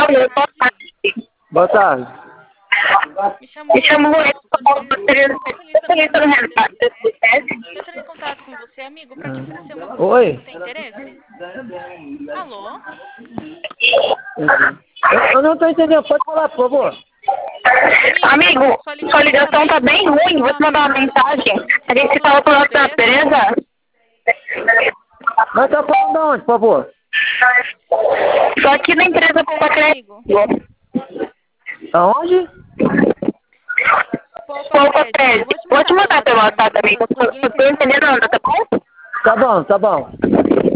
Alô, boa tarde. Boa tarde. Me chamo Luiz, gostaria de pelo resultado desse teste. Estou entrando em contato com você, amigo, para te oferecer uma Oi? consulta. Tem interesse? Alô? Eu não estou entendendo. Pode falar, por favor. Amigo, sua ligação tá bem ruim. Vou te mandar uma mensagem. A gente se fala por WhatsApp, beleza? Mas tá falando de onde, por favor? Só aqui na empresa Poupa Crédito. Aonde? Poupa Crédito. Vou te mandar pelo WhatsApp, amigo. Não tô entendendo nada, tá bom? Tá bom, tá bom.